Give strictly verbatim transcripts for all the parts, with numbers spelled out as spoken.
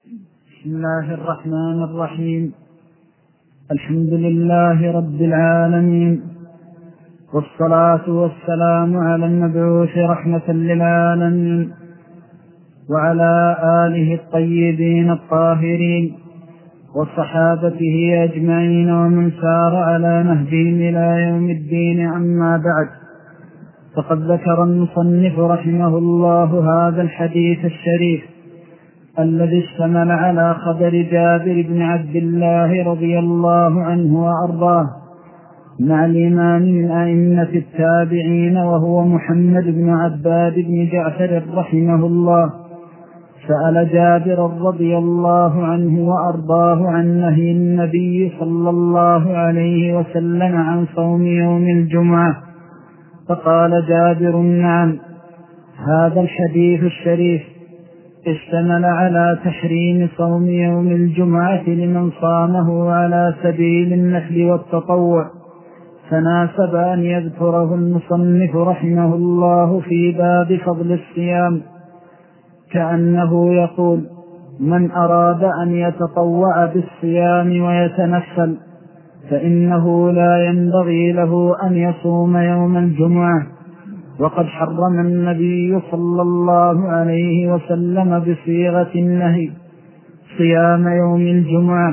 بسم الله الرحمن الرحيم. الحمد لله رب العالمين، والصلاة والسلام على المبعوث رحمة للعالمين وعلى آله الطيبين الطاهرين وصحابته أجمعين ومن سار على نهجهم إلى يوم الدين. أما بعد، فقد ذكر المصنف رحمه الله هذا الحديث الشريف الذي اشتمل على خبر جابر بن عبد الله رضي الله عنه وأرضاه مع الإمام من أئمة التابعين وهو محمد بن عباد بن جعفر رحمه الله. سأل جابر رضي الله عنه وأرضاه عن نهي النبي صلى الله عليه وسلم عن صوم يوم الجمعة، فقال جابر: نعم. هذا الحديث الشريف اشتمل على تحريم صوم يوم الجمعة لمن صامه على سبيل النفل والتطوع، فناسب أن يذكره المصنف رحمه الله في باب فضل الصيام، كأنه يقول: من أراد أن يتطوع بالصيام ويتنفل فإنه لا ينبغي له أن يصوم يوم الجمعة. وقد حرم النبي صلى الله عليه وسلم بصيغة النهي صيام يوم الجمعة.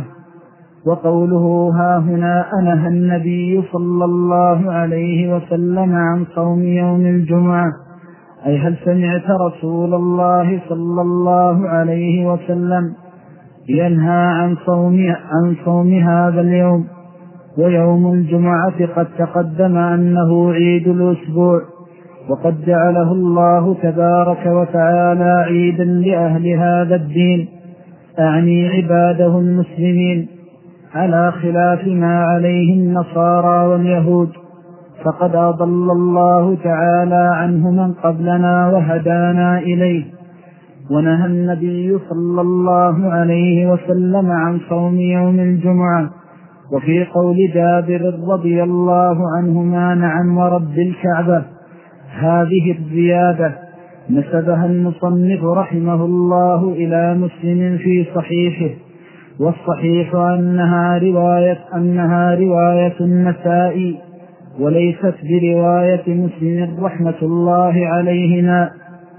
وقوله ها هنا أنهى النبي صلى الله عليه وسلم عن صوم يوم الجمعة، أي هل سمعت رسول الله صلى الله عليه وسلم ينهى عن صوم, عن صوم هذا اليوم؟ ويوم الجمعة قد تقدم أنه عيد الأسبوع، وقد جعله الله تبارك وتعالى عيدا لأهل هذا الدين، أعني عباده المسلمين، على خلاف ما عليه النصارى واليهود، فقد أضل الله تعالى عنه من قبلنا وهدانا إليه. ونهى النبي صلى الله عليه وسلم عن صوم يوم الجمعة. وفي قول جابر رضي الله عنهما: نعم ورب الكعبة، هذه الزيادة نسبها المصنف رحمه الله إلى مسلم في صحيحه، والصحيح أنها رواية, أنها رواية النسائي وليست برواية مسلم رحمة الله عليهما.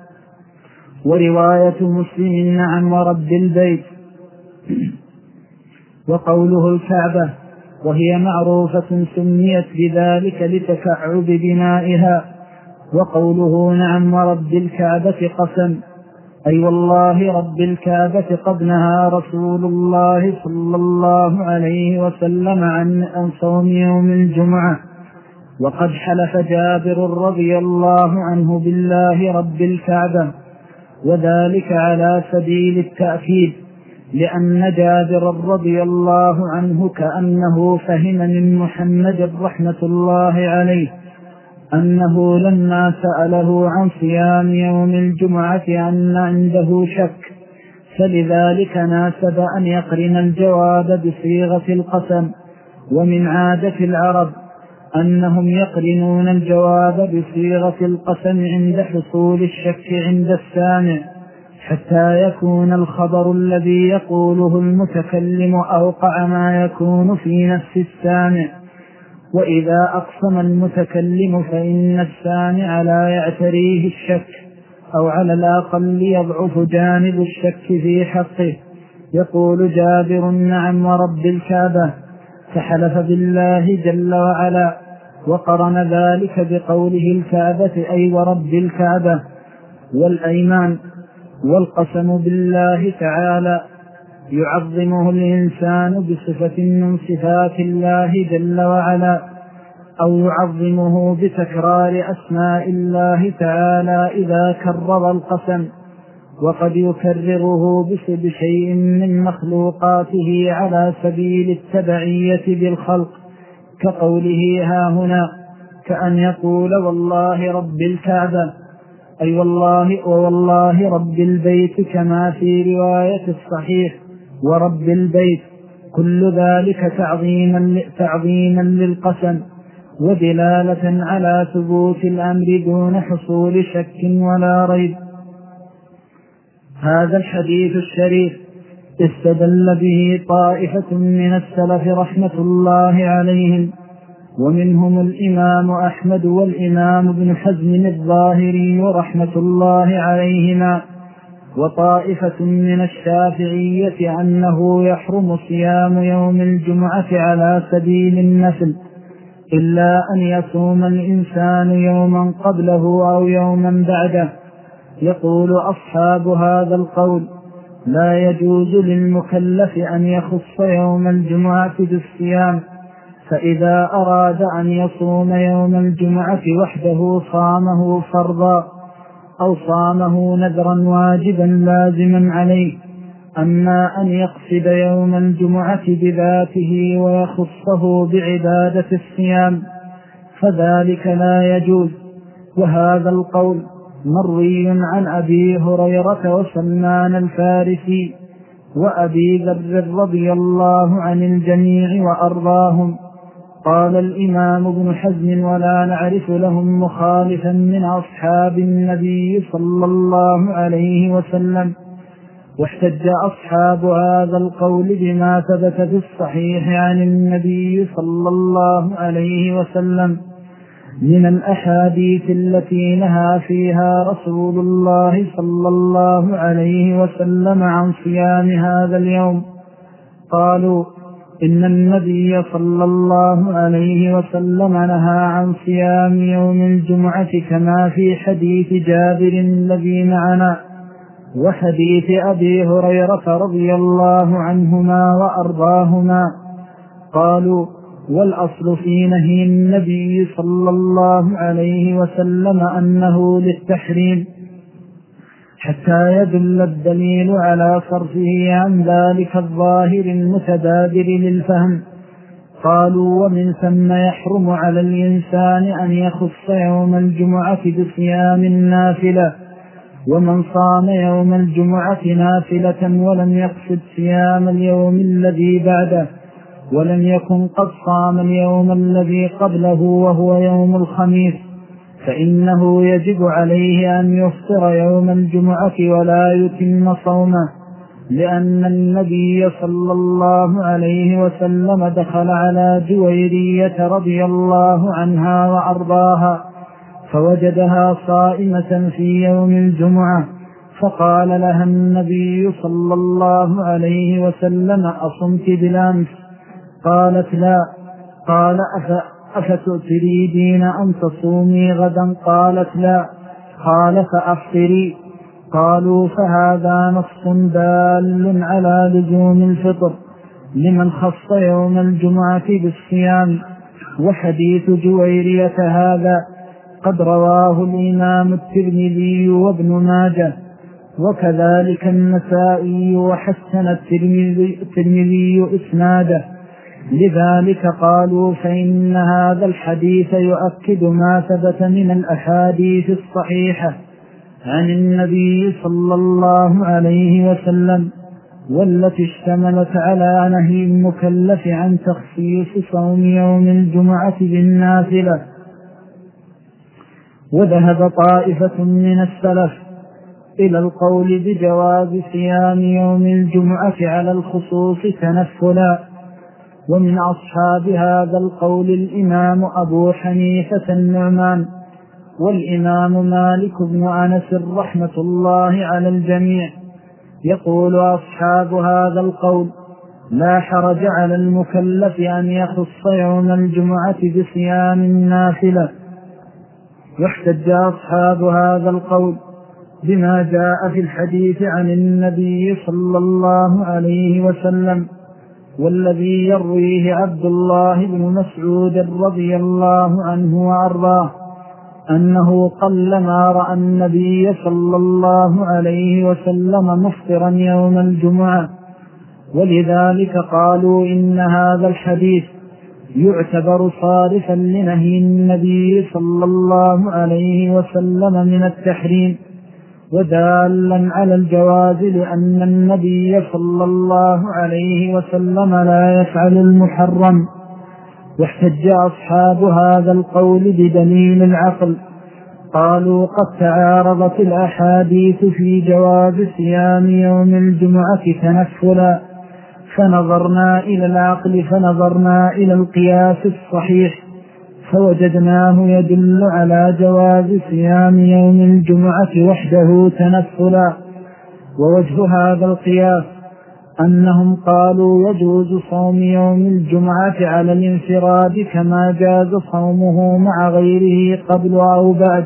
ورواية مسلم نعم ورب البيت. وقوله الكعبة وهي معروفة سميت بذلك لتكعب بنائها. وقوله نعم ورب الكعبة قسم، أي والله رب الكعبة قد نهى رسول الله صلى الله عليه وسلم عن صوم يوم الجمعة. وقد حلف جابر رضي الله عنه بالله رب الكعبة، وذلك على سبيل التأكيد، لأن جابر رضي الله عنه كأنه فهم من محمد رحمة الله عليه أنه لما سأله عن صيام يوم الجمعة أن عنده شك، فلذلك ناسب أن يقرن الجواب بصيغة القسم. ومن عادة العرب أنهم يقرنون الجواب بصيغة القسم عند حصول الشك عند السامع، حتى يكون الخبر الذي يقوله المتكلم أوقع ما يكون في نفس السامع. وإذا أقسم المتكلم فإن السامع لا يعتريه الشك، أو على الأقل يضعف جانب الشك في حقه. يقول جابر نعم ورب الكعبة، فحلف بالله جل وعلا، وقرن ذلك بقوله الكعبة أي ورب الكعبة. والأيمان والقسم بالله تعالى يعظمه الإنسان بصفة من صفات الله جل وعلا، أو يعظمه بتكرار أسماء الله تعالى إذا كرر القسم، وقد يكرره بشيء من مخلوقاته على سبيل التبعية بالخلق، كقوله ها هنا، كأن يقول والله رب الكعبة، أي والله ووالله رب البيت، كما في رواية الصحيح ورب البيت. كل ذلك تعظيما, تعظيما للقسم، ودلالة على ثبوت الأمر دون حصول شك ولا ريب. هذا الحديث الشريف استدل به طائفة من السلف رحمة الله عليهم، ومنهم الإمام أحمد والإمام ابن حزم الظاهري رحمة الله عليهما، وطائفة من الشافعية أنه يحرم صيام يوم الجمعة على سبيل النفل، إلا أن يصوم الإنسان يوما قبله أو يوما بعده. يقول أصحاب هذا القول: لا يجوز للمكلف أن يخص يوم الجمعة بالصيام، فإذا أراد أن يصوم يوم الجمعة وحده صامه فرضا، أو صامه نذرا واجبا لازما عليه. أما أن يقصد يوم الجمعة بذاته ويخصه بعبادة الصيام فذلك لا يجوز. وهذا القول مروي عن أبي هريرة وسلمان الفارسي وأبي ذر رضي الله عن الجميع وأرضاهم. قال الإمام ابن حزم: ولا نعرف لهم مخالفا من أصحاب النبي صلى الله عليه وسلم. واحتج أصحاب هذا القول بما ثبت في الصحيح عن النبي صلى الله عليه وسلم من الأحاديث التي نهى فيها رسول الله صلى الله عليه وسلم عن صيام هذا اليوم. قالوا: إن النبي صلى الله عليه وسلم نهى عن صيام يوم الجمعة كما في حديث جابر الذي معنا وحديث أبي هريرة رضي الله عنهما وأرضاهما. قالوا: والأصل في نهي النبي صلى الله عليه وسلم أنه للتحريم حتى يدل الدليل على صرفه عن ذلك الظاهر المتبادر للفهم. قالوا: ومن ثم يحرم على الإنسان أن يخص يوم الجمعة بصيام النافلة، ومن صام يوم الجمعة نافلة ولم يقصد صيام اليوم الذي بعده ولم يكن قد صام اليوم الذي قبله وهو يوم الخميس، فإنه يجب عليه أن يفطر يوم الجمعة ولا يتم صومه، لأن النبي صلى الله عليه وسلم دخل على جويرية رضي الله عنها وأرضاها فوجدها صائمة في يوم الجمعة، فقال لها النبي صلى الله عليه وسلم: أصمت بالأمس؟ قالت: لا. قال: أفتؤتريدين أن تصومي غدا؟ قالت: لا. قال: فأفطري. قالوا: فهذا نص دال على لزوم الفطر لمن خص يوم الجمعة بالصيام. وحديث جويرية هذا قد رواه الإمام الترمذي وابن ماجه وكذلك النسائي وحسن الترمذي إسناده، لذلك قالوا فإن هذا الحديث يؤكد ما ثبت من الأحاديث الصحيحة عن النبي صلى الله عليه وسلم، والتي اشتملت على نهي المكلف عن تخصيص صوم يوم الجمعة بالنافلة. وذهب طائفة من السلف إلى القول بجواز صيام يوم الجمعة على الخصوص تنفلا، ومن أصحاب هذا القول الإمام أبو حنيفة النعمان والإمام مالك بن أنس رحمة الله على الجميع. يقول أصحاب هذا القول: لا حرج على المكلف أن يخص يوم الجمعة بصيام النافلة. واحتج أصحاب هذا القول بما جاء في الحديث عن النبي صلى الله عليه وسلم والذي يرويه عبد الله بن مسعود رضي الله عنه وأرضاه أنه قلما رأى النبي صلى الله عليه وسلم مفطرا يوم الجمعة، ولذلك قالوا إن هذا الحديث يعتبر صارفا لنهي النبي صلى الله عليه وسلم من التحريم ودالا على الجواز، لأن النبي صلى الله عليه وسلم لا يفعل المحرم. واحتج أصحاب هذا القول بدليل العقل. قالوا قد تعارضت الأحاديث في جواز صيام يوم الجمعة تنفلا، فنظرنا إلى العقل فنظرنا إلى القياس الصحيح فوجدناه يدل على جواز صيام يوم الجمعة وحده تنفلا. ووجه هذا القياس أنهم قالوا يجوز صوم يوم الجمعة على الانفراد كما جاز صومه مع غيره قبل أو بعد.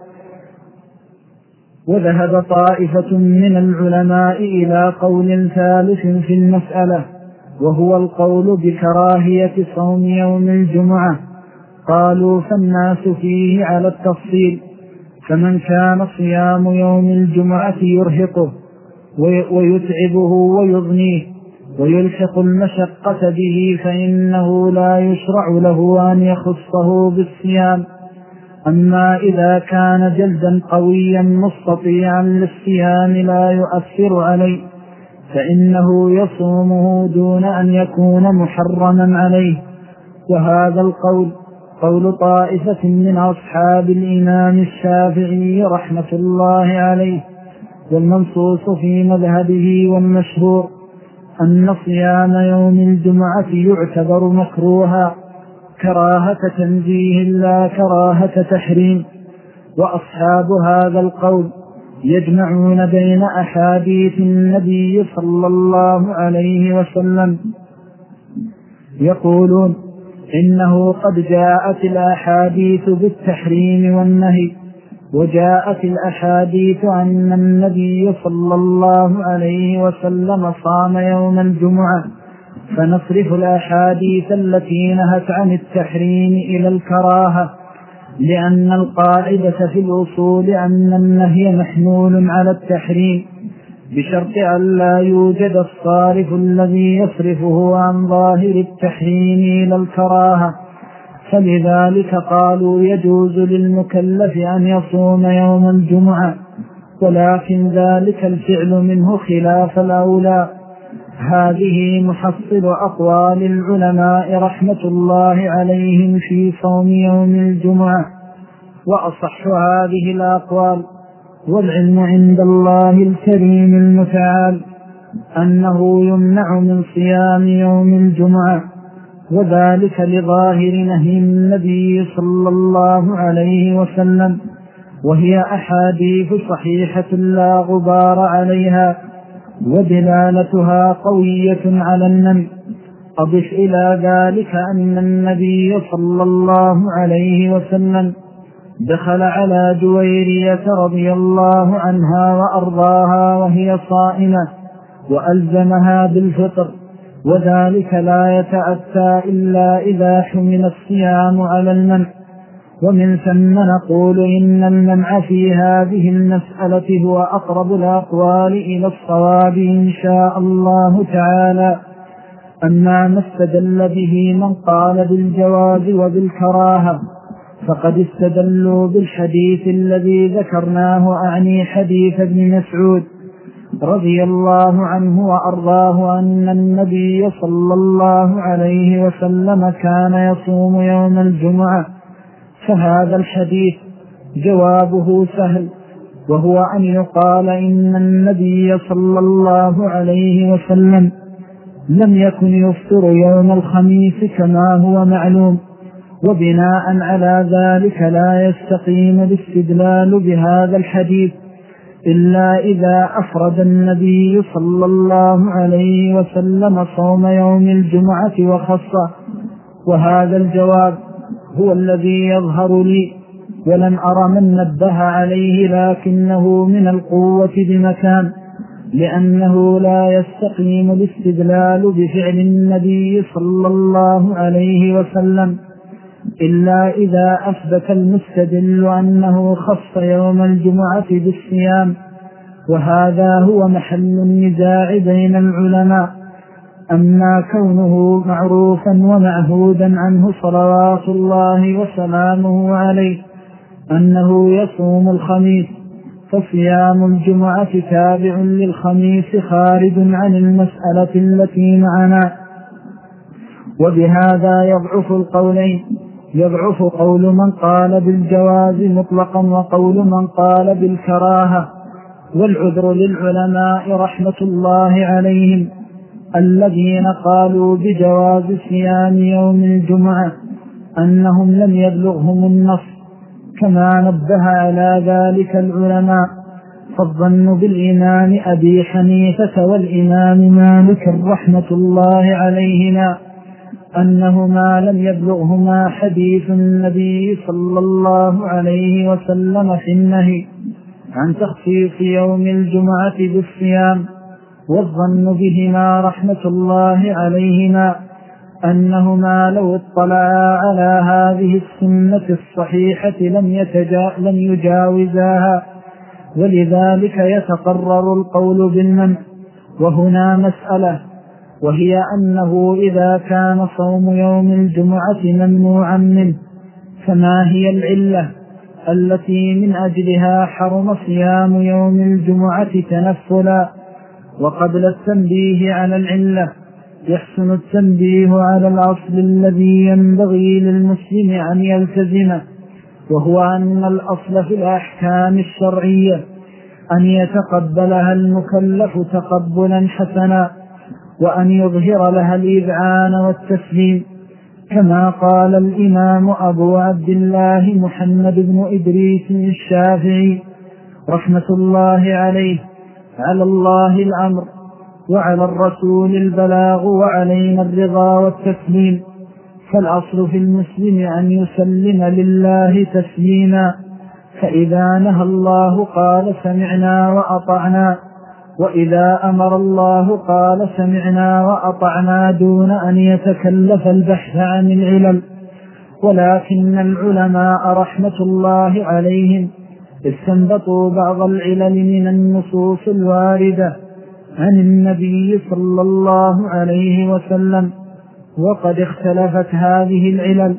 وذهب طائفة من العلماء إلى قول ثالث في المسألة، وهو القول بكراهية صوم يوم الجمعة. قالوا فالناس فيه على التفصيل، فمن كان صيام يوم الجمعة يرهقه ويتعبه ويضنيه ويلحق المشقة به فإنه لا يشرع له أن يخصه بالصيام. أما إذا كان جلدا قويا مستطيعا للصيام لا يؤثر عليه فإنه يصومه دون أن يكون محرما عليه. وهذا القول قول طائفة من أصحاب الإمام الشافعي رحمة الله عليه، والمنصوص في مذهبه والمشهور أن صيام يوم الجمعة يعتبر مكروها كراهة تنزيه لا كراهة تحريم. وأصحاب هذا القول يجمعون بين أحاديث النبي صلى الله عليه وسلم، يقولون إنه قد جاءت الأحاديث بالتحريم والنهي، وجاءت الأحاديث أن النبي صلى الله عليه وسلم صام يوم الجمعة، فنصرف الأحاديث التي نهت عن التحريم إلى الكراهة، لأن القاعدة في الأصول أن النهي محمول على التحريم بشرط أن لا يوجد الصارف الذي يصرفه عن ظاهر التحريم إلى الكراهة. فلذلك قالوا يجوز للمكلف أن يصوم يوم الجمعة، ولكن ذلك الفعل منه خلاف الأولى. هذه محصل أقوال العلماء رحمة الله عليهم في صوم يوم الجمعة. وأصح هذه الأقوال والعلم عند الله الكريم المتعال أنه يمنع من صيام يوم الجمعة، وذلك لظاهر نهي النبي صلى الله عليه وسلم، وهي أحاديث صحيحة لا غبار عليها ودلالتها قوية على النمي. أضف إلى ذلك أن النبي صلى الله عليه وسلم دخل على جويرية رضي الله عنها وأرضاها وهي صائمة وألزمها بالفطر، وذلك لا يتأتى إلا إذا حمل الصيام على المنع. ومن ثم نقول إن المنع في هذه المسألة هو أقرب الأقوال إلى الصواب إن شاء الله تعالى. أما ما استدل به من قال بالجواز وبالكراهة فقد استدلوا بالحديث الذي ذكرناه، أعني حديث ابن مسعود رضي الله عنه وأرضاه أن النبي صلى الله عليه وسلم كان يصوم يوم الجمعة. فهذا الحديث جوابه سهل، وهو أن يقال إن النبي صلى الله عليه وسلم لم يكن يفطر يوم الخميس كما هو معلوم، وبناء على ذلك لا يستقيم الاستدلال بهذا الحديث إلا إذا أفرد النبي صلى الله عليه وسلم صوم يوم الجمعة وخصه. وهذا الجواب هو الذي يظهر لي، ولم أر من نبه عليه، لكنه من القوة بمكان، لأنه لا يستقيم الاستدلال بفعل النبي صلى الله عليه وسلم إلا إذا أثبت المستدل أنه خص يوم الجمعة بالصيام، وهذا هو محل النزاع بين العلماء. أما كونه معروفا ومعهودا عنه صلوات الله وسلامه عليه أنه يصوم الخميس، فصيام الجمعة تابع للخميس خارج عن المسألة التي معنا. وبهذا يضعف القولين يضعف قول من قال بالجواز مطلقا وقول من قال بالكراهة. والعذر للعلماء رحمة الله عليهم الذين قالوا بجواز صيام يوم الجمعة أنهم لم يبلغهم النص، كما نبه على ذلك العلماء. فالظن بالإمام أبي حنيفة والإمام مالك رحمة الله عليهما أنهما لم يبلغهما حديث النبي صلى الله عليه وسلم في النهي عن تخصيص يوم الجمعة بالصيام. والظن بهما رحمة الله عليهما أنهما لو اطلعا على هذه السنة الصحيحة لم, يتجا لم يجاوزاها، ولذلك يتقرر القول بالمنع. وهنا مسألة، وهي أنه إذا كان صوم يوم الجمعة ممنوعا منه فما هي العلة التي من أجلها حرم صيام يوم الجمعة تنفلا؟ وقبل التنبيه على العلة يحسن التنبيه على الأصل الذي ينبغي للمسلم أن يلتزمه، وهو أن الأصل في الأحكام الشرعية أن يتقبلها المكلف تقبلا حسنا، وأن يظهر لها الإذعان والتسليم، كما قال الإمام أبو عبد الله محمد بن إدريس الشافعي رحمة الله عليه: على الله الأمر وعلى الرسول البلاغ وعلينا الرضا والتسليم. فالأصل في المسلم أن يسلم لله تسليما، فإذا نهى الله قال سمعنا وأطعنا، وإذا أمر الله قال سمعنا وأطعنا دون أن يتكلف البحث عن العلل. ولكن العلماء رحمة الله عليهم استنبطوا بعض العلل من النصوص الواردة عن النبي صلى الله عليه وسلم، وقد اختلفت هذه العلل.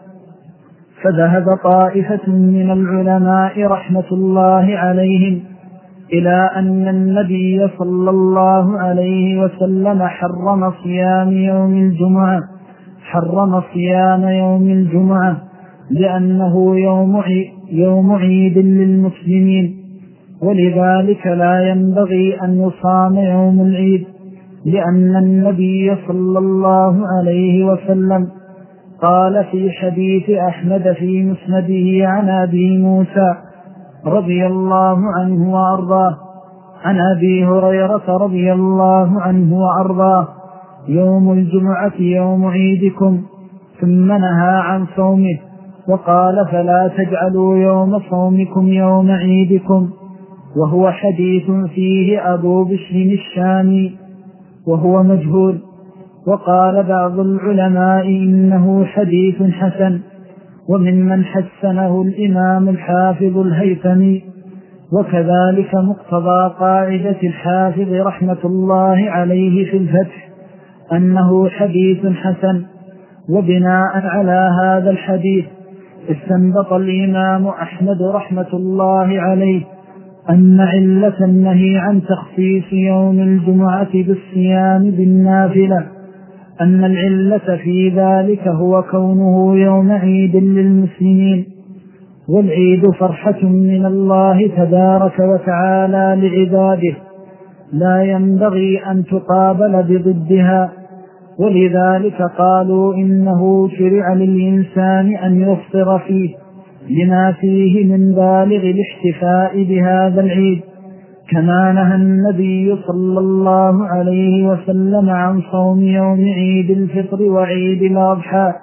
فذهب طائفة من العلماء رحمة الله عليهم إلى أن النبي صلى الله عليه وسلم حرم صيام يوم الجمعة حرم صيام يوم الجمعة لأنه يوم عيد, يوم عيد للمسلمين، ولذلك لا ينبغي أن يصام يوم العيد، لأن النبي صلى الله عليه وسلم قال في حديث أحمد في مسنده عن أبي موسى رضي الله عنه وأرضاه عن أبي هريرة رضي الله عنه وأرضاه: يوم الجمعة يوم عيدكم، ثم نهى عن صومه وقال: فلا تجعلوا يوم صومكم يوم عيدكم. وهو حديث فيه أبو بشر الشامي وهو مجهول. وقال بعض العلماء إنه حديث حسن، وممن حسنه الإمام الحافظ الهيثمي. وكذلك مقتضى قاعدة الحافظ رحمة الله عليه في الفتح أنه حديث حسن. وبناء على هذا الحديث استنبط الإمام أحمد رحمة الله عليه أن علة النهي عن تخصيص يوم الجمعة بالصيام بالنافلة أن العلة في ذلك هو كونه يوم عيد للمسلمين، والعيد فرحة من الله تبارك وتعالى لعباده لا ينبغي أن تقابل بضدها. ولذلك قالوا إنه شرع للإنسان أن يفطر فيه لما فيه من بالغ الاحتفاء بهذا العيد، كما نهى النبي صلى الله عليه وسلم عن صوم يوم عيد الفطر وعيد الأضحى.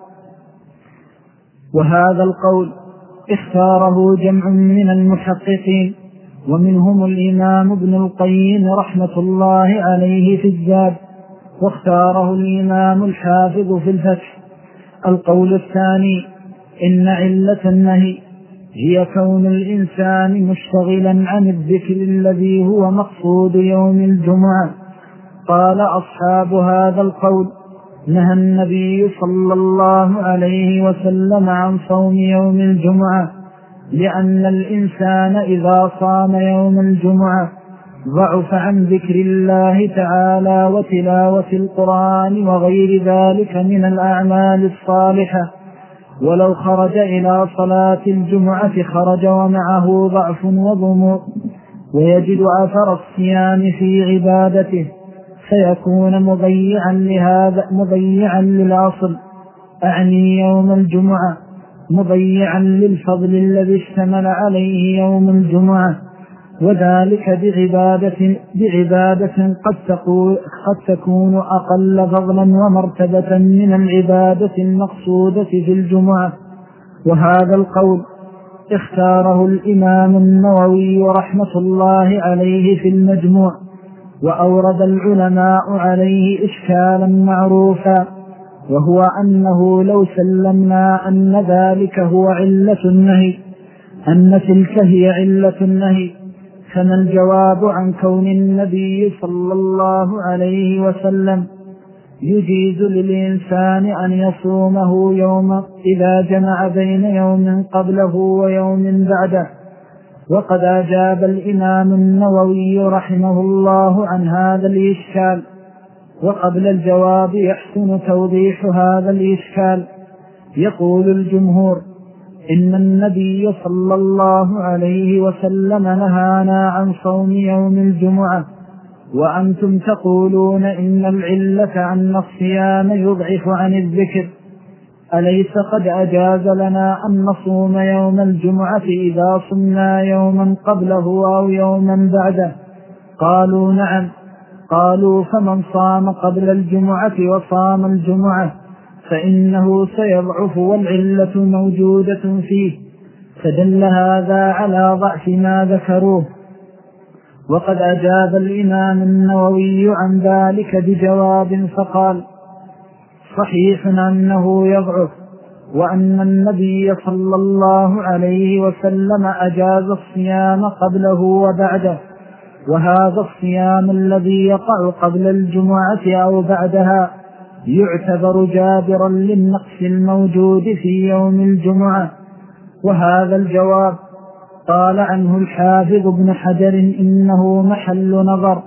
وهذا القول اختاره جمع من المحققين، ومنهم الإمام ابن القيم رحمة الله عليه في الزاد، واختاره الإمام الحافظ في الفتح. القول الثاني: إن علة النهي هي كون الإنسان مشتغلا عن الذكر الذي هو مقصود يوم الجمعة. قال أصحاب هذا القول: نهى النبي صلى الله عليه وسلم عن صوم يوم الجمعة لأن الإنسان إذا صام يوم الجمعة ضعف عن ذكر الله تعالى وتلاوة القرآن وغير ذلك من الأعمال الصالحة، ولو خرج إلى صلاة الجمعة خرج ومعه ضعف وضمور، ويجد أثر الصيام في عبادته، فيكون مضيعا لهذا مضيعا للأصل، أعني يوم الجمعة، مضيعا للفضل الذي اشتمل عليه يوم الجمعة، وذلك بعبادة, بعبادة قد, قد تكون أقل فضلا ومرتبة من العبادة المقصودة في الجمعة. وهذا القول اختاره الإمام النووي رحمة الله عليه في المجموع، وأورد العلماء عليه إشكالا معروفا، وهو أنه لو سلمنا أن ذلك هو علة النهي، أن تلك هي علة النهي، فما الجواب عن كون النبي صلى الله عليه وسلم يجيز للإنسان أن يصومه يوم إذا جمع بين يوم قبله ويوم بعده؟ وقد أجاب الإمام النووي رحمه الله عن هذا الإشكال. وقبل الجواب يحسن توضيح هذا الإشكال. يقول الجمهور إن النبي صلى الله عليه وسلم نهانا عن صوم يوم الجمعة، وأنتم تقولون إن العلة أن الصيام يضعف عن الذكر، أليس قد أجاز لنا أن نصوم يوم الجمعة إذا صمنا يوما قبله أو يوما بعده؟ قالوا نعم. قالوا فمن صام قبل الجمعة وصام الجمعة فإنه سيضعف والعلة موجودة فيه، فدل هذا على ضعف ما ذكروه. وقد أجاب الإمام النووي عن ذلك بجواب فقال: صحيح أنه يضعف، وأن النبي صلى الله عليه وسلم أجاز الصيام قبله وبعده، وهذا الصيام الذي يقع قبل الجمعة أو بعدها يعتبر جابرا للنقص الموجود في يوم الجمعة. وهذا الجواب قال عنه الحافظ ابن حجر إنه محل نظر،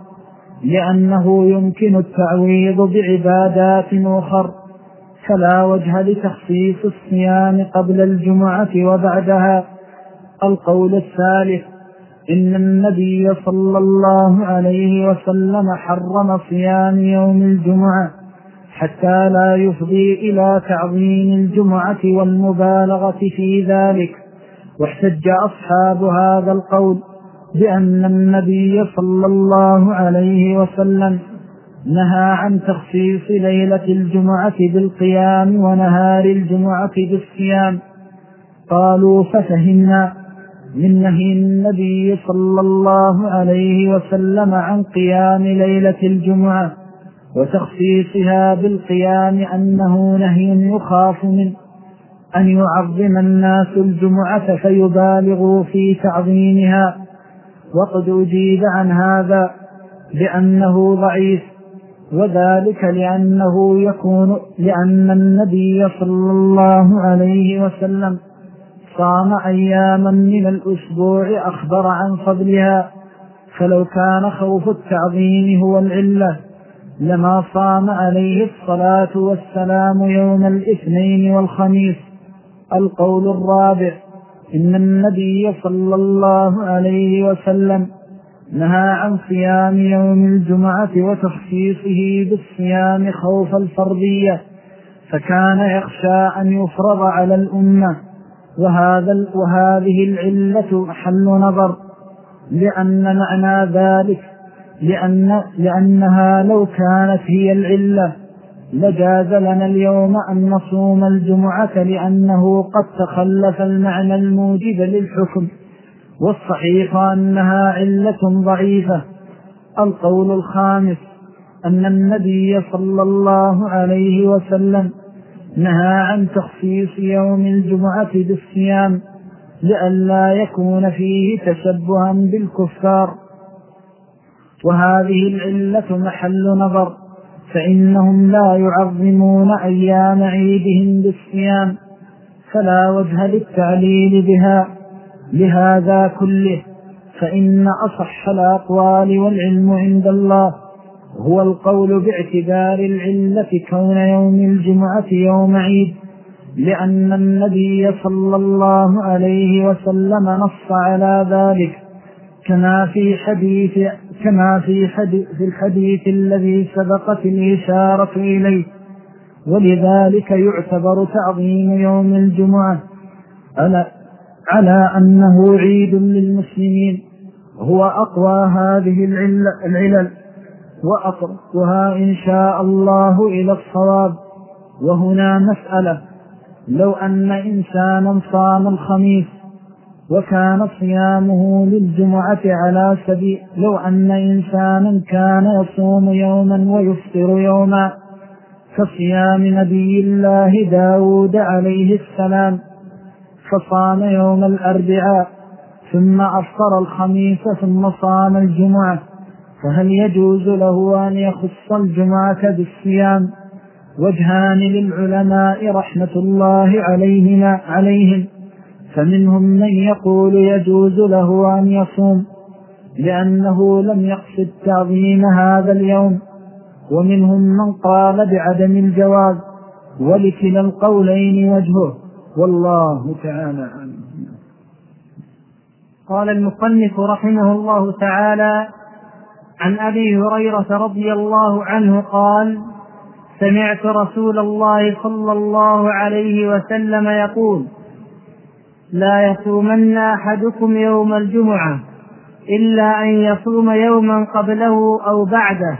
لأنه يمكن التعويض بعبادات أخرى، فلا وجه لتخصيص الصيام قبل الجمعة وبعدها. القول الثالث إن النبي صلى الله عليه وسلم حرم صيام يوم الجمعة حتى لا يفضي إلى تعظيم الجمعة والمبالغة في ذلك. واحتج أصحاب هذا القول بأن النبي صلى الله عليه وسلم نهى عن تخصيص ليلة الجمعة بالقيام ونهار الجمعة بالصيام. قالوا ففهمنا من نهي النبي صلى الله عليه وسلم عن قيام ليلة الجمعة وتخصيصها بالقيام أنه نهي يخاف من أن يعظم الناس الجمعة فيبالغوا في تعظيمها. وقد أجيب عن هذا بأنه ضعيف، وذلك لأنه يكون لأن النبي صلى الله عليه وسلم صام أياما من الأسبوع أخبر عن فضلها، فلو كان خوف التعظيم هو العلة لما صام عليه الصلاة والسلام يوم الاثنين والخميس. القول الرابع إن النبي صلى الله عليه وسلم نهى عن صيام يوم الجمعة وتخصيصه بالصيام خوف الفرضية، فكان يخشى أن يفرض على الأمة، وهذا وهذه العلة محل نظر، لأن معنى ذلك لأن لأنها لو كانت هي العلة لجاز لنا اليوم أن نصوم الجمعة، لأنه قد تخلف المعنى الموجب للحكم، والصحيح أنها علة ضعيفة. القول الخامس أن النبي صلى الله عليه وسلم نهى عن تخصيص يوم الجمعة بالصيام لئلا يكون فيه تشبها بالكفار، وهذه العلة محل نظر، فإنهم لا يعظمون أيام عيدهم بالصيام، فلا وجه للتعليل بها. لهذا كله فإن أصح الأقوال والعلم عند الله هو القول باعتبار العلة كون يوم الجمعة يوم عيد، لأن النبي صلى الله عليه وسلم نص على ذلك، كما في حديث كما في, حديث في الحديث الذي سبقت الإشارة إليه. ولذلك يعتبر تعظيم يوم الجمعة على, على أنه عيد للمسلمين، هو أقوى هذه العلل وأقربها إن شاء الله إلى الصواب. وهنا مسألة: لو أن إنسانا صام الخميس وكان صيامه للجمعة على سبيل لو أن إنسانا كان يصوم يوما ويفطر يوما كصيام نبي الله داود عليه السلام، فصام يوم الأربعاء ثم أفطر الخميس ثم صام الجمعة، فهل يجوز له أن يخص الجمعة بالصيام؟ وجهان للعلماء رحمة الله عليهما عليهم، فمنهم من يقول يجوز له أن يصوم لأنه لم يقصد تعظيم هذا اليوم، ومنهم من قال بعدم الجواز، ولكلا القولين وجهه، والله تعالى أعلم. قال المصنف رحمه الله تعالى: عن أبي هريرة رضي الله عنه قال: سمعت رسول الله صلى الله عليه وسلم يقول: لا يصومن أحدكم يوم الجمعة إلا أن يصوم يوما قبله أو بعده.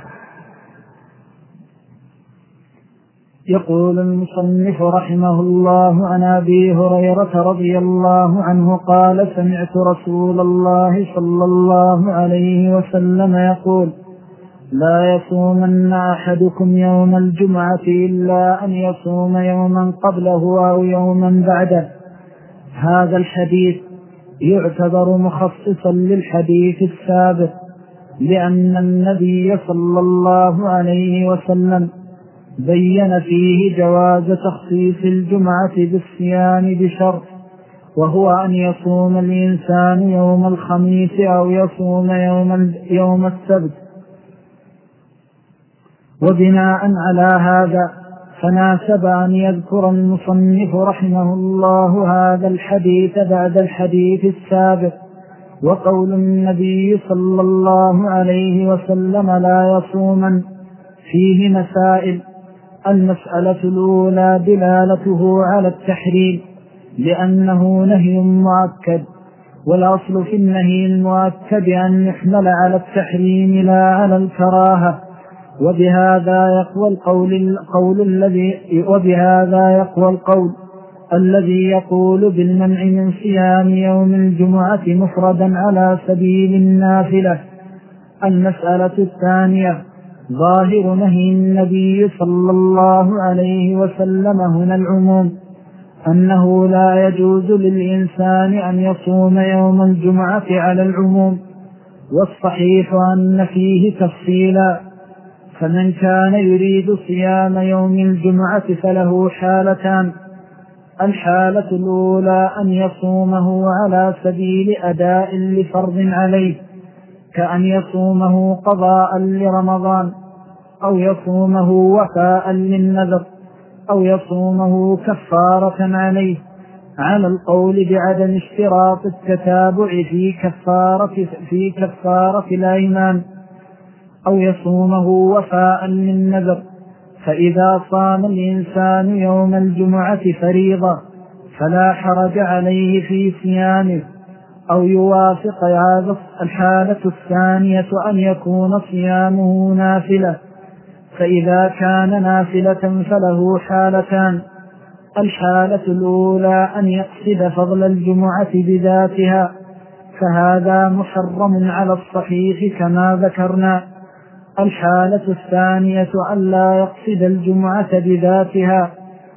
يقول المصنف رحمه الله: عن أبي هريرة رضي الله عنه قال: سمعت رسول الله صلى الله عليه وسلم يقول: لا يصومن أحدكم يوم الجمعة إلا أن يصوم يوما قبله أو يوما بعده. هذا الحديث يعتبر مخصصا للحديث السابق، لأن النبي صلى الله عليه وسلم بين فيه جواز تخصيص الجمعة بالصيام بشرط، وهو أن يصوم الإنسان يوم الخميس أو يصوم يوم, يوم السبت. وبناء على هذا فناسب أن يذكر المصنف رحمه الله هذا الحديث بعد الحديث السابق. وقول النبي صلى الله عليه وسلم لا يصومن فيه مسائل: المسألة الأولى دلالته على التحريم لأنه نهي مؤكد، والأصل في النهي المؤكد أن يحمل على التحريم لا على الكراهة، وبهذا يقوى القول, القول الذي وبهذا يقوى القول الذي يقول بالمنع من صيام يوم الجمعة مفردا على سبيل النافلة. المسألة الثانية: ظاهر نهي النبي صلى الله عليه وسلم هنا العموم، أنه لا يجوز للإنسان أن يصوم يوم الجمعة على العموم، والصحيح أن فيه تفصيلا. فمن كان يريد صيام يوم الجمعة فله حالتان: الحالة الأولى أن يصومه على سبيل أداء لفرض عليه، كأن يصومه قضاء لرمضان، أو يصومه وفاء للنذر، أو يصومه كفارة عليه، على القول بعدم اشتراط التتابع في كفارة, في كفارة الأيمان، أو يصومه وفاء للنذر. فإذا صام الإنسان يوم الجمعة فريضة فلا حرج عليه في صيامه، أو يوافق هذا. الحالة الثانية أن يكون صيامه نافلة، فإذا كان نافلة فله حالتان: الحالة الأولى أن يقصد فضل الجمعة بذاتها، فهذا محرم على الصحيح كما ذكرنا. الحالة الثانية أن لا يقصد الجمعة بذاتها،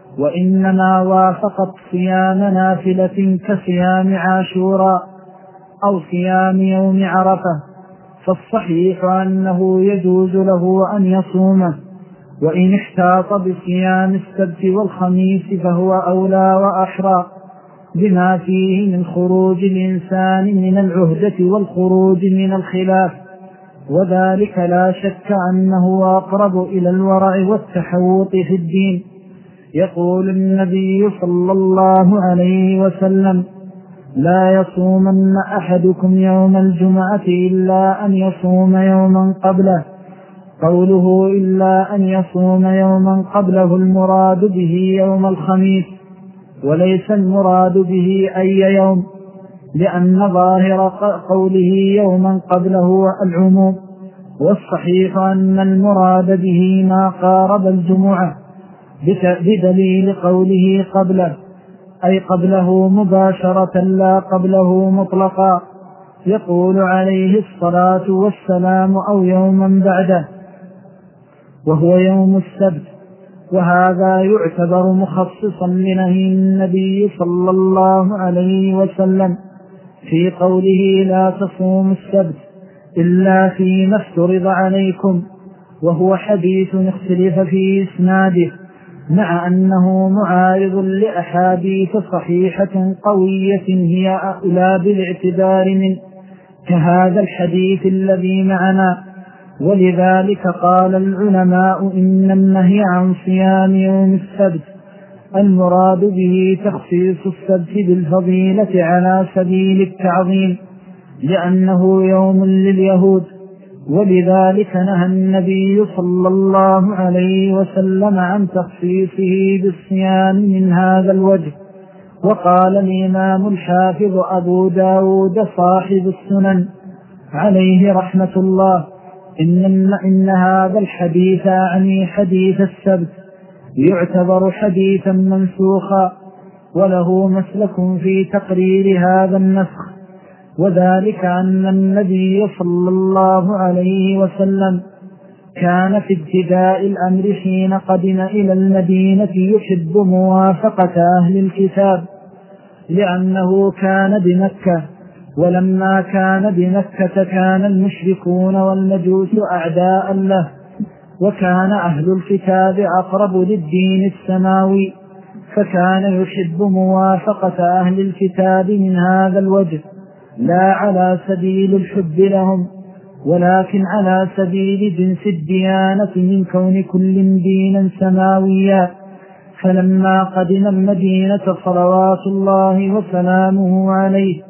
وإنما وافقت صيام نافلة كصيام عاشوراء أو صيام يوم عرفة، فالصحيح أنه يجوز له أن يصومه، وإن احتاط بصيام السبت والخميس فهو أولى وأحرى، بما فيه من خروج الإنسان من العهدة والخروج من الخلاف، وذلك لا شك أنه أقرب إلى الورع والتحوط في الدين. يقول النبي صلى الله عليه وسلم: لا يصومن أحدكم يوم الجمعة إلا أن يصوم يوما قبله. قوله إلا أن يصوم يوما قبله المراد به يوم الخميس، وليس المراد به أي يوم، لأن ظاهر قوله يوما قبله العموم، والصحيح أن المراد به ما قارب الجمعة بدليل قوله قبله، أي قبله مباشرة لا قبله مطلقا. يقول عليه الصلاة والسلام: أو يوما بعده، وهو يوم السبت. وهذا يعتبر مخصصا لنهي النبي صلى الله عليه وسلم في قوله: لا تصوموا السبت إلا فيما افترض عليكم، وهو حديث اختلف في إسناده، مع أنه معارض لأحاديث صحيحة قوية هي أولى بالاعتبار منه، كهذا الحديث الذي معنا. ولذلك قال العلماء: إن النهي عن صيام يوم السبت المراد به تخصيص السبت بالفضيلة على سبيل التعظيم، لأنه يوم لليهود. ولذلك نهى النبي صلى الله عليه وسلم عن تخصيصه بالصيام من هذا الوجه. وقال الإمام الحافظ أبو داود صاحب السنن عليه رحمة الله: إن, إن هذا الحديث أعني حديث السبت يعتبر حديثا منسوخا، وله مسلك في تقرير هذا النسخ، وذلك أن النبي صلى الله عليه وسلم كان في ابتداء الأمر حين قدم إلى المدينة يحب موافقة أهل الكتاب، لأنه كان بمكة، ولما كان بمكة كان المشركون والمجوس أعداء له، وكان أهل الكتاب أقرب للدين السماوي، فكان يحب موافقة أهل الكتاب من هذا الوجه، لا على سبيل الحب لهم، ولكن على سبيل جنس الديانة من كون كل دينا سماويا. فلما قدم المدينة صلوات الله وسلامه عليه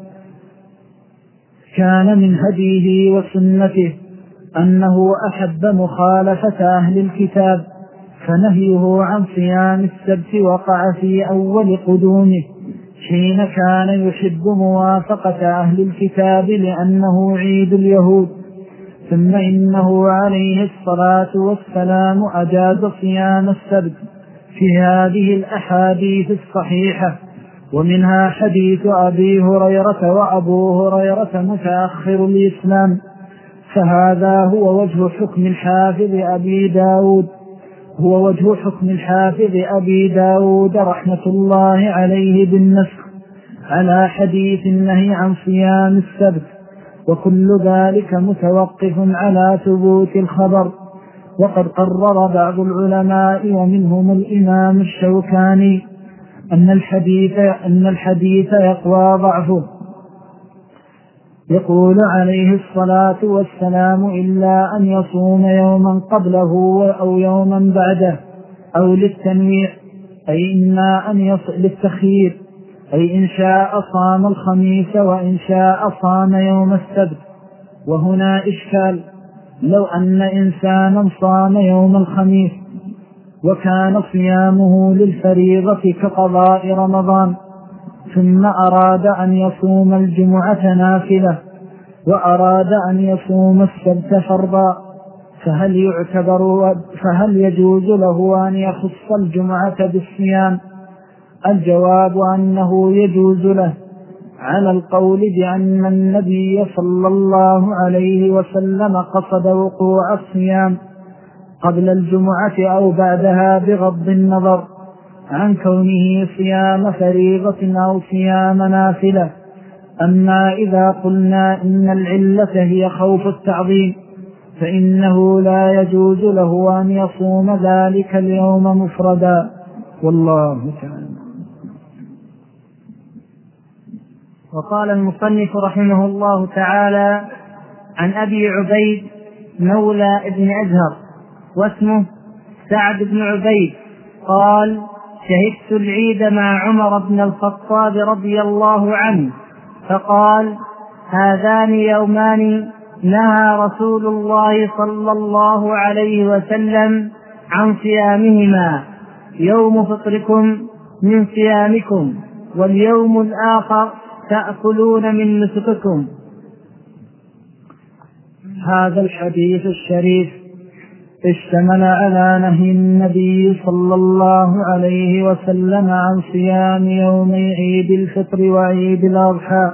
كان من هديه وسنته أنه أحب مخالفة أهل الكتاب، فنهيه عن صيام السبت وقع في أول قدومه حين كان يحب موافقة أهل الكتاب لأنه عيد اليهود. ثم إنه عليه الصلاة والسلام أجاز صيام السبت في هذه الأحاديث الصحيحة، ومنها حديث أبي هريرة، وأبو هريرة متأخر الإسلام، فهذا هو وجه حكم الحافظ أبي داود هو وجه حكم الحافظ أبي داود رحمة الله عليه بالنسخ على حديث النهي عن صيام السبت، وكل ذلك متوقف على ثبوت الخبر. وقد قرر بعض العلماء ومنهم الإمام الشوكاني أن الحديث, أن الحديث يقوى ضعفه. يقول عليه الصلاة والسلام: إلا أن يصوم يوما قبله أو يوما بعده، أو للتنويع، أي إما أن يصل للتخيير، أي إن شاء صام الخميس وإن شاء صام يوم السبت. وهنا إشكال: لو أن إنسانا صام يوم الخميس وكان صيامه للفريضة كقضاء رمضان، ثم أراد أن يصوم الجمعة نافلة وأراد أن يصوم السبت فرضا، فهل يعتبر فهل يجوز له أن يخص الجمعة بالصيام؟ الجواب أنه يجوز له، على القول بأن النبي صلى الله عليه وسلم قصد وقوع الصيام قبل الجمعة أو بعدها بغض النظر عن كونه صيام فريضة أو صيام نافلة. أما إذا قلنا إن العلة هي خوف التعظيم فإنه لا يجوز له أن يصوم ذلك اليوم مفردا، والله تعالى. وقال المصنف رحمه الله تعالى: عن أبي عبيد مولى ابن أزهر واسمه سعد بن عبيد قال: شهدت العيد مع عمر بن الخطاب رضي الله عنه فقال: هذان يومان نهى رسول الله صلى الله عليه وسلم عن صيامهما، يوم فطركم من صيامكم، واليوم الآخر تأكلون من نسككم. هذا الحديث الشريف اشتمل على نهي النبي صلى الله عليه وسلم عن صيام يومي عيد الفطر وعيد الأضحى،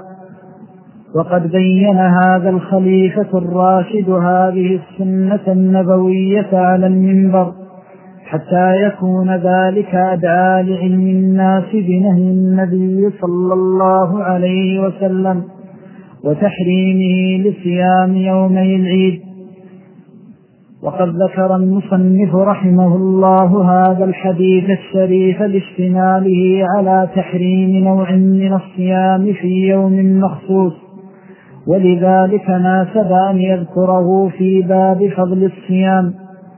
وقد بين هذا الخليفة الراشد هذه السنة النبوية على المنبر حتى يكون ذلك أدعى لعلم الناس بنهي النبي صلى الله عليه وسلم وتحريمه لصيام يومي العيد. وقد ذكر المصنف رحمه الله هذا الحديث الشريف لاشتماله على تحريم نوع من الصيام في يوم مخصوص، ولذلك ناسب أن يذكره في باب فضل الصيام.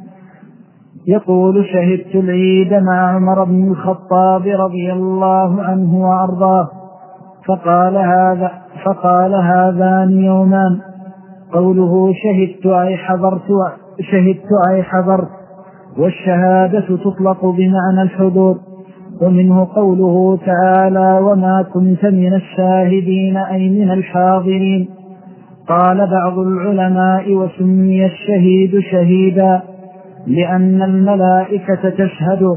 يقول: شهدت العيد مع عمر بن الخطاب رضي الله عنه وأرضاه فقال هذا فقال هذان يومان. قوله شهدت أي حضرت شهدت أي حضرت، والشهادة تطلق بمعنى الحضور، ومنه قوله تعالى: وما كنت من الشاهدين أي من الحاضرين. قال بعض العلماء: وسمي الشهيد شهيدا لأن الملائكة تشهده،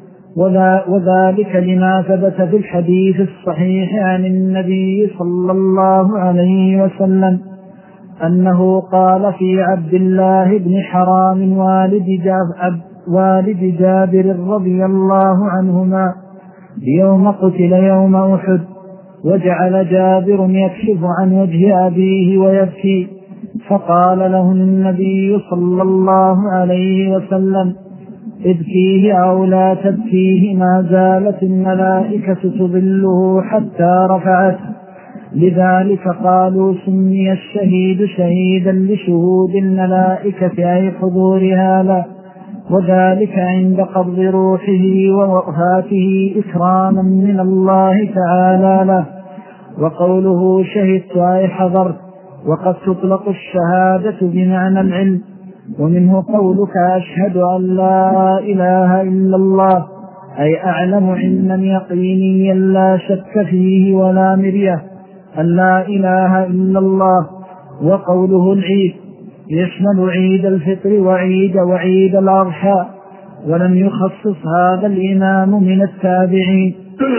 وذلك لما ثبت في الحديث الصحيح عن النبي صلى الله عليه وسلم أنه قال في عبد الله بن حرام والد, جاب والد جابر رضي الله عنهما يوم قتل يوم أحد، وجعل جابر يكشف عن وجه أبيه ويبكي، فقال له النبي صلى الله عليه وسلم: ابكيه أو لا تبكيه، ما زالت الملائكة تظله حتى رفعته. لذلك قالوا سمي الشهيد شهيدا لشهود الملائكة أي حضورها له، وذلك عند قبض روحه ووفاته إكراما من الله تعالى له. وقوله شهدت أي حضرت، وقد تطلق الشهادة بمعنى العلم، ومنه قولك أشهد أن لا إله إلا الله أي أعلم علما يقينيا لا شك فيه ولا مرية أن لا إله إلا الله. وقوله العيد يشمل عيد الفطر وعيد وعيد الأضحى، ولم يخصص هذا الإمام من التابعين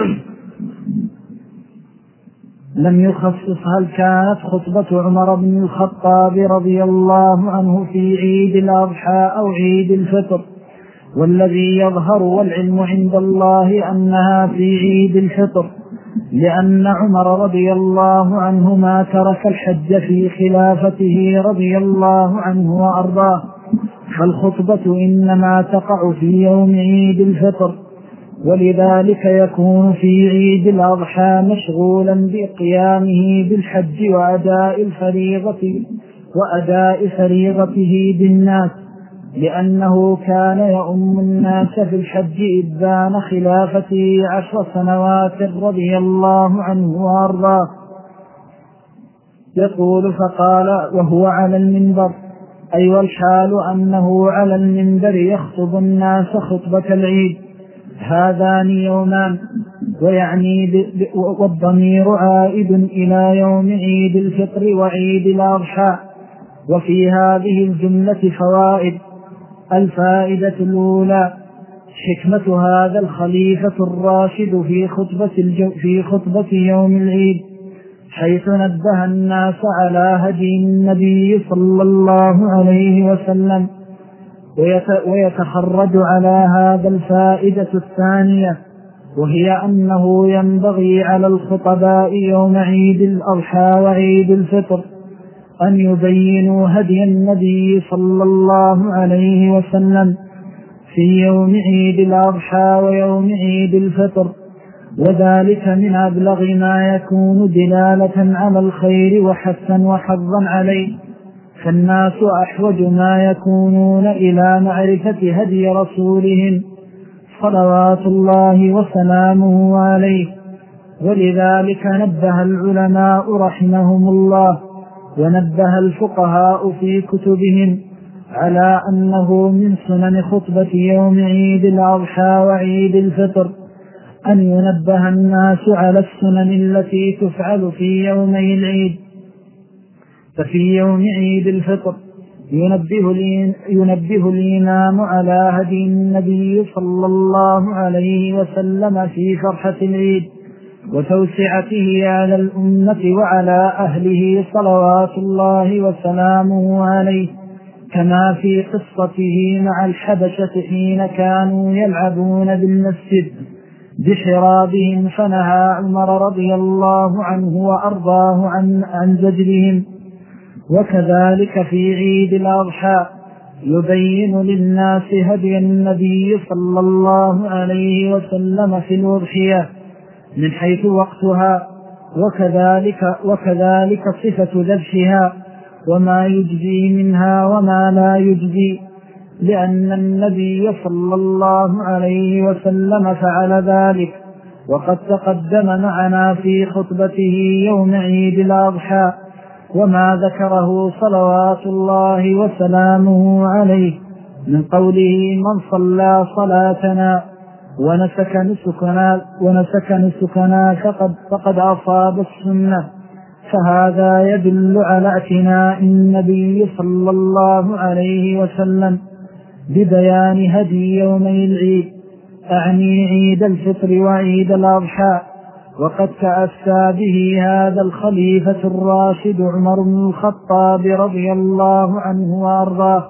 لم يخصص هل كانت خطبة عمر بن الخطاب رضي الله عنه في عيد الأضحى أو عيد الفطر، والذي يظهر والعلم عند الله أنها في عيد الفطر، لأن عمر رضي الله عنه ما ترك الحج في خلافته رضي الله عنه وأرضاه، فالخطبة إنما تقع في يوم عيد الفطر، ولذلك يكون في عيد الأضحى مشغولا بقيامه بالحج وأداء الفريضة وأداء فريضته بالناس، لأنه كان يؤم الناس في الحج إذ بان خلافته عشر سنوات رضي الله عنه وأرضاه. يقول: فقال وهو على المنبر، أي والحال أنه على المنبر يخطب الناس خطبة العيد. هذان يومان، ويعني والضمير عائد إلى يوم عيد الفطر وعيد الأضحى. وفي هذه الجملة فوائد. الفائدة الأولى: حكمة هذا الخليفة الراشد في خطبة, الجو في خطبة يوم العيد، حيث نبه الناس على هدي النبي صلى الله عليه وسلم. ويتخرج على هذا الفائدة الثانية، وهي أنه ينبغي على الخطباء يوم عيد الأضحى وعيد الفطر أن يبينوا هدي النبي صلى الله عليه وسلم في يوم عيد الأضحى ويوم عيد الفطر، وذلك من أبلغ ما يكون دلالة على الخير وحثا وحظا عليه، فالناس أحوج ما يكونون إلى معرفة هدي رسولهم صلوات الله وسلامه عليه. ولذلك نبه العلماء رحمهم الله ونبه الفقهاء في كتبهم على أنه من سنن خطبة يوم عيد الأضحى وعيد الفطر أن ينبه الناس على السنن التي تفعل في يومي العيد. ففي يوم عيد الفطر ينبه, ينبه الإمام على هدي النبي صلى الله عليه وسلم في فرحة العيد وتوسعته على الأمة وعلى أهله صلوات الله وسلامه عليه، كما في قصته مع الحبشة حين كانوا يلعبون بالمسجد بحرابهم فنهى عمر رضي الله عنه وأرضاه عن, عن زجرهم. وكذلك في عيد الأضحى يبين للناس هدي النبي صلى الله عليه وسلم في الأضحية من حيث وقتها وكذلك, وكذلك صفة ذبحها وما يجزي منها وما لا يجزي، لأن النبي صلى الله عليه وسلم فعل ذلك، وقد تقدم معنا في خطبته يوم عيد الأضحى وما ذكره صلوات الله وسلامه عليه من قوله: من صلى صلاتنا ونسك نسكنا, ونسك نسكنا فقد, فقد أصاب السنة. فهذا يدل على اعتناء النبي صلى الله عليه وسلم ببيان هدي يومي العيد، أعني عيد الفطر وعيد الأضحى. وقد تأسى به هذا الخليفة الراشد عمر بن الخطاب رضي الله عنه وأرضاه.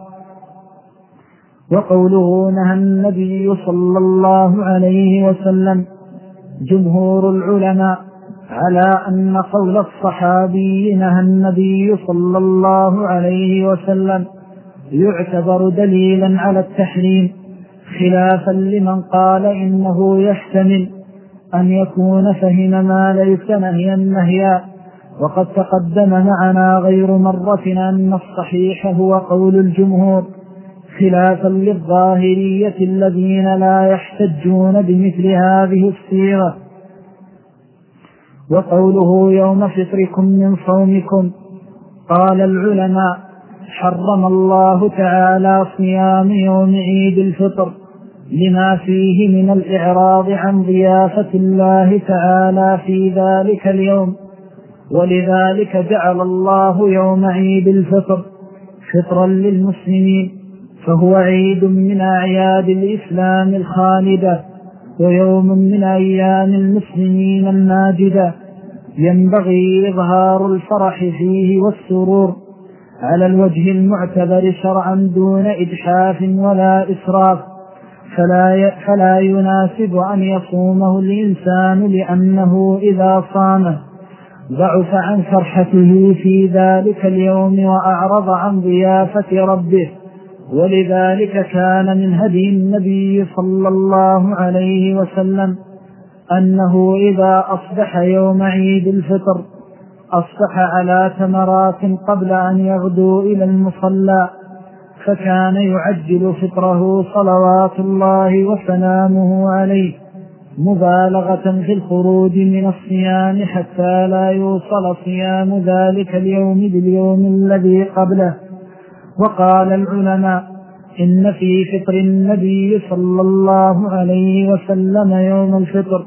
وقوله نهى النبي صلى الله عليه وسلم، جمهور العلماء على أن قول الصحابي نهى النبي صلى الله عليه وسلم يعتبر دليلا على التحريم، خلافا لمن قال إنه يحتمل أن يكون فهم ما ليس نهيا نهيا. وقد تقدم معنا غير مرة أن الصحيح هو قول الجمهور، خلافا للظاهرية الذين لا يحتجون بمثل هذه الصيغة. وقوله يوم فطركم من صومكم، قال العلماء: حرم الله تعالى صيام يوم عيد الفطر لما فيه من الإعراض عن ضيافة الله تعالى في ذلك اليوم، ولذلك جعل الله يوم عيد الفطر فطرا للمسلمين، فهو عيد من أعياد الإسلام الخالدة ويوم من أيام المسلمين الماجدة، ينبغي إظهار الفرح فيه والسرور على الوجه المعتبر شرعا دون إجحاف ولا إسراف، فلا, فلا يناسب أن يصومه الإنسان، لأنه إذا صامه ضعف عن فرحته في ذلك اليوم وأعرض عن ضيافة ربه. ولذلك كان من هدي النبي صلى الله عليه وسلم أنه إذا أصبح يوم عيد الفطر أصبح على تمرات قبل أن يغدو إلى المصلى، فكان يعجل فطره صلوات الله وسلامه عليه، مبالغة في الخروج من الصيام حتى لا يوصل صيام ذلك اليوم باليوم الذي قبله. وقال العلماء: إن في فطر النبي صلى الله عليه وسلم يوم الفطر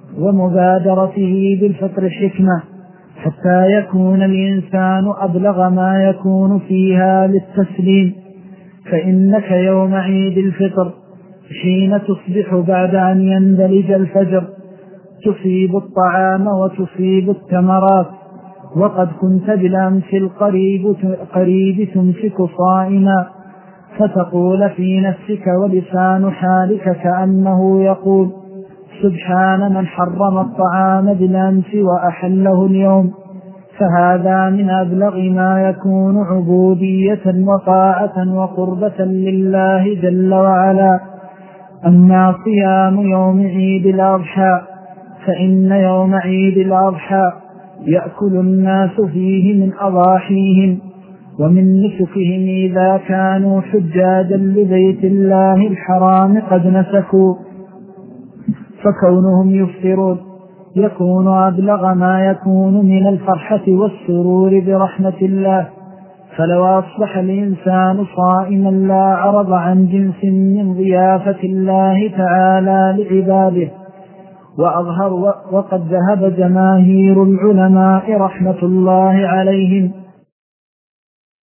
ومبادرته بالفطر حكمة، حتى يكون الإنسان أبلغ ما يكون فيها للتسليم. فإنك يوم عيد الفطر حين تصبح بعد أن يندلج الفجر تصيب الطعام وتصيب التمرات، وقد كنت بالأمس القريب قريب تمسك صائما، فتقول في نفسك ولسان حالك كأنه يقول: سبحان من حرم الطعام بالأمس وأحله اليوم. فهذا من أبلغ ما يكون عبودية وطاعة وقربة لله جل وعلا. أما صيام يوم عيد الأضحى فإن يوم عيد الأضحى يأكل الناس فيه من أضاحيهم ومن نسكهم إذا كانوا حجاجا لبيت الله الحرام قد نسكوا، فكونهم يفطرون يكون أبلغ ما يكون من الفرحة والسرور برحمة الله. فلو أصبح الإنسان صائما لا عرض عن جنس من ضيافة الله تعالى لعباده. وأظهر وقد ذهب جماهير العلماء رحمة الله عليهم